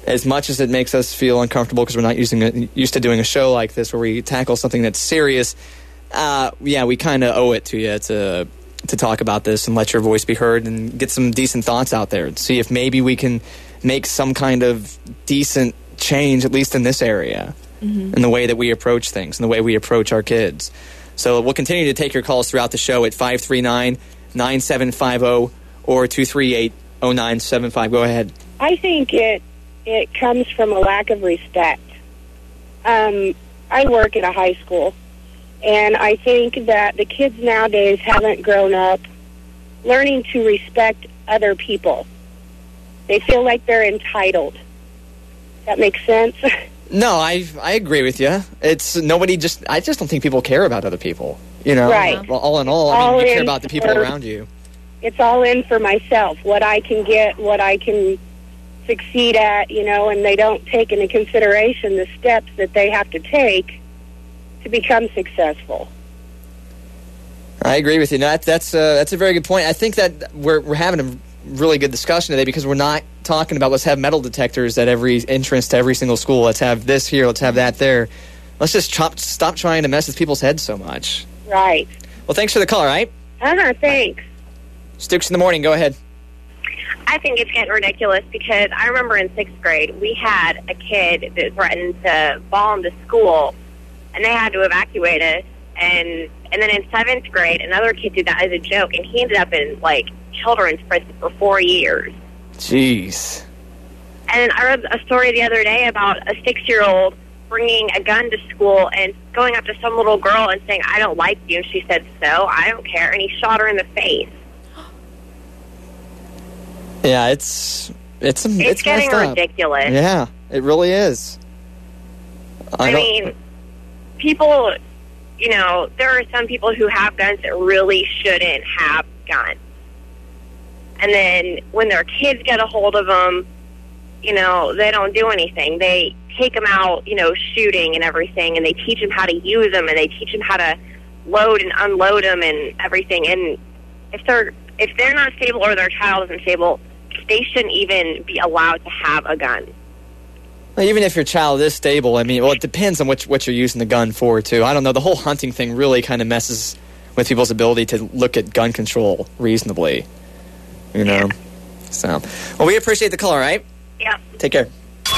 as much as it makes us feel uncomfortable because we're not used to doing a show like this where we tackle something that's serious, we kind of owe it to you to talk about this and let your voice be heard and get some decent thoughts out there and see if maybe we can make some kind of decent change, at least in this area, in the way that we approach things and the way we approach our kids. So we'll continue to take your calls throughout the show at 539-9750 or 238-0975. Go ahead. I think it comes from a lack of respect. I work at a high school, and I think that the kids nowadays haven't grown up learning to respect other people. They feel like they're entitled. That makes sense? No, I agree with you. It's nobody I just don't think people care about other people. Right. Well, all in all, you care about the people around you. It's all in for myself, what I can get, what I can succeed at, and they don't take into consideration the steps that they have to take to become successful. I agree with you. No, that's a very good point. I think that we're having a really good discussion today because we're not talking about let's have metal detectors at every entrance to every single school. Let's have this here. Let's have that there. Let's just stop trying to mess with people's heads so much. Right. Well, thanks for the call, all right? Thanks. Stooks in the morning. Go ahead. I think it's getting ridiculous because I remember in 6th grade we had a kid that threatened to bomb the school, and they had to evacuate us. And then in 7th grade, another kid did that as a joke, and he ended up in, children's prison for 4 years. Jeez. And I read a story the other day about a 6-year-old bringing a gun to school and going up to some little girl and saying, "I don't like you." And she said, "So? I don't care." And he shot her in the face. Yeah, it's getting ridiculous. Yeah, it really is. I mean, people, there are some people who have guns that really shouldn't have guns. And then when their kids get a hold of them, they don't do anything. They take them out, shooting and everything, and they teach them how to use them, and they teach them how to load and unload them and everything. And if they're not stable or their child isn't stable, they shouldn't even be allowed to have a gun. Well, even if your child is stable, it depends on what you're using the gun for, too. I don't know. The whole hunting thing really kind of messes with people's ability to look at gun control reasonably. So, well, we appreciate the call, all right? Yeah. Take care.